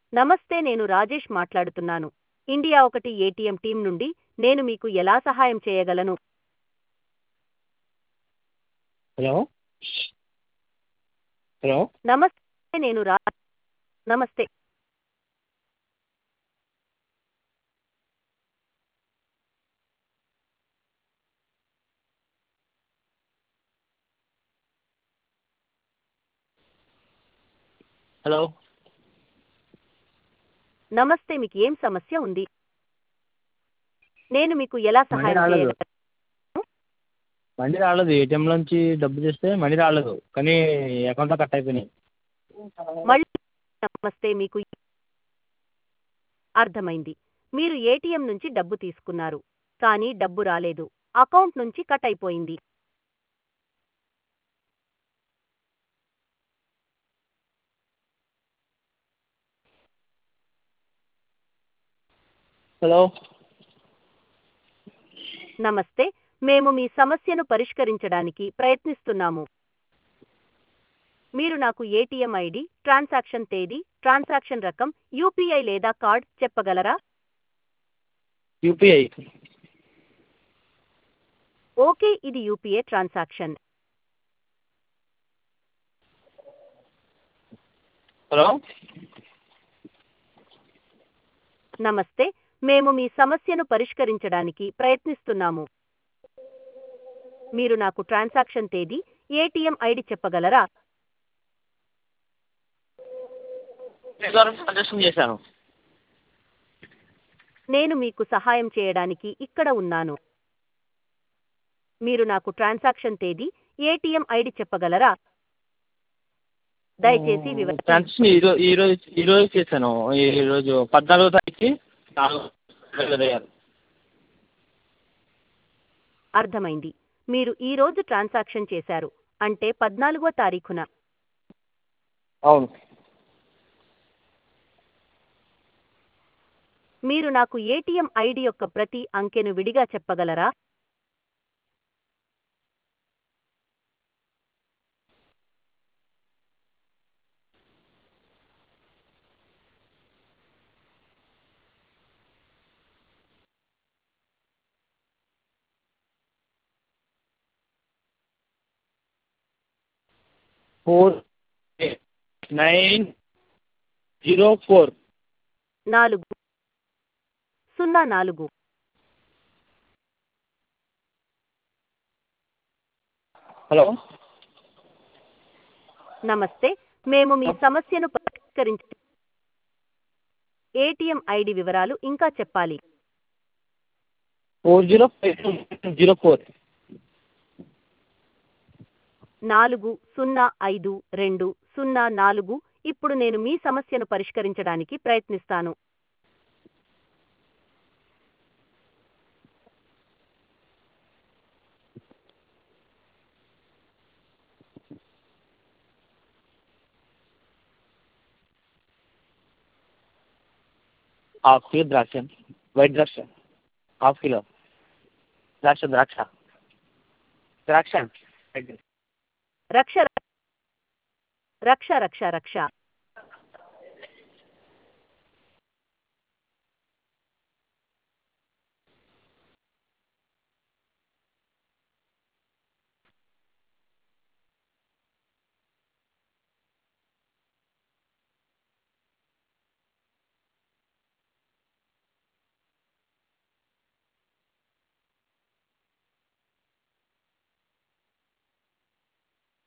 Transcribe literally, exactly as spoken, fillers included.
నమస్తే, నేను రాజేష్ మాట్లాడుతున్నాను. ఇండియా ఒకటి ఏటీఎం టీం నుండి. నేను మీకు ఎలా సహాయం చేయగలను? హలో హలో నమస్తే, నేను రా నమస్తే హలో నమస్తే, మీకు ఏం సమస్య ఉంది? నేను మీకు ఎలా మనీ సహాయం రాలేదు చేయగలను? మనీ రాలేదు ఏటీఎంలోంచి డబ్బు చేస్తే మనీ రాలేదు, కానీ అకౌంట్లో కట్ అయిపోయినాయి. మళ్ళీ నమస్తే, మీకు అర్థమైంది. మీరు ఏటీఎం నుంచి డబ్బు తీసుకున్నారు, కానీ డబ్బు రాలేదు. అకౌంట్ నుంచి కట్ అయిపోయింది. హలో నమస్తే, మేము మీ సమస్యను పరిష్కరించడానికి ప్రయత్నిస్తున్నాము. మీరు నాకు ఏటీఎం ఐడి, ట్రాన్సాక్షన్ తేదీ, ట్రాన్సాక్షన్ రకం, యూపీఐ లేదా కార్డ్ చెప్పగలరా? యూపీఐ. ఓకే, ఇది యూపీఐ ట్రాన్సాక్షన్. హలో నమస్తే, మేము మీ సమస్యను పరిష్కరించడానికి ప్రయత్నిస్తున్నాము. మీరు నాకు ట్రాన్సాక్షన్ తేదీ, ఏటీఎం ఐడి చెప్పగలరా? ట్రాన్సాక్షన్ చేశాను. నేను మీకు సహాయం చేయడానికి ఇక్కడ ఉన్నాను. మీరు నాకు ట్రాన్సాక్షన్ తేదీ, ఏటీఎం ఐడి చెప్పగలరా? దయచేసి వివరించండి. ట్రాన్సాక్షన్ ఈరోజు ఈరోజు ఈరోజు చేశాను. ఈరోజు పద్నాలుగో తారీఖు నాలుగు రెండు వేల ఇరవై ఆరు. అర్థమైంది. మీరు ఈ రోజు ట్రాన్సాక్షన్ చేశారు, అంటే పద్నాలుగో తారీఖున. అవును. మీరు నాకు ఏటీఎం ఐడి యొక్క ప్రతి అంకెను విడిగా చెప్పగలరా? Four nine zero four. నాలుగు సున్నా నాలుగు. హలో నమస్తే, మేము మీ సమస్యను పరిష్కరించ ఏటీఎం ఐడి వివరాలు ఇంకా చెప్పాలి. Four zero five zero four. నాలుగు సున్నా ఐదు రెండు సున్నా నాలుగు. ఇప్పుడు నేను మీ సమస్యను పరిష్కరించడానికి ప్రయత్నిస్తాను. హాఫ్ కిలో ద్రాక్ష, వైట్ ద్రాక్ష హాఫ్ కిలో. ద్రాక్ష ద్రాక్ష ద్రాక్ష రక్ష రక్ష రక్ష రక్ష